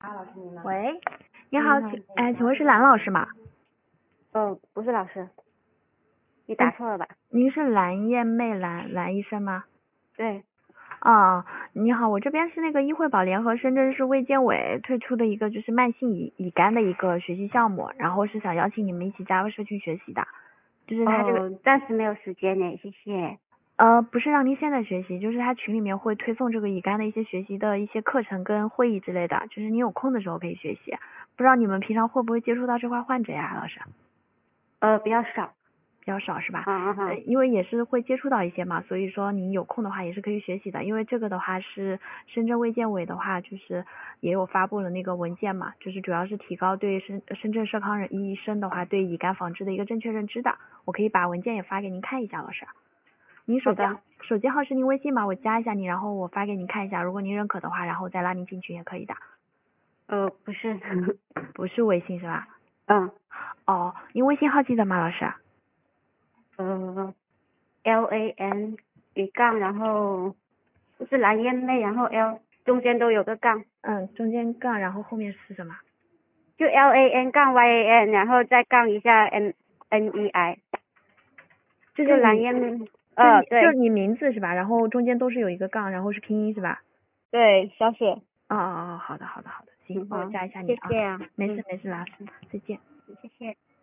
老师您吗？ 喂，你好， 你好请问是蓝老师吗？ 不是老师，你打错了吧？ 您是蓝燕妹蓝医生吗？ 对， 你好，我这边是那个医惠保联合深圳市卫健委推出的一个就是慢性乙肝的一个学习项目，然后是想邀请你们一起加入社区学习的，就是他这个暂时没有时间呢，谢谢。 不是让您现在学习，就是他群里面会推送这个乙肝的一些学习的一些课程跟会议之类的，就是你有空的时候可以学习。不知道你们平常会不会接触到这块患者呀，老师？ 比较少。 比较少是吧？ 因为也是会接触到一些嘛，所以说你有空的话也是可以学习的。因为这个的话是深圳卫健委的话，就是也有发布了那个文件嘛，就是主要是提高对深圳社康医生的话对乙肝防治的一个正确认知的。我可以把文件也发给您看一下，老师。您手机号是您微信吗？我加一下你，然后我发给您看一下，如果您认可的话，然后再拉您进群也可以的。 不是。 不是微信是吧？您微信号记得吗，老师 LAN 一杠，然后是蓝燕妹，然后 L 中间都有个杠。 中间杠，然后后面是什么？ 就 LAN 杠 YAN， 然后再杠一下 NEI， 就是蓝燕妹。对， 就是你名字是吧？然后中间都是有一个杠，然后是拼音是吧？ 对，小写。 好的，行，我加一下你啊。 谢谢啊。 没事，老师，再见。 谢谢。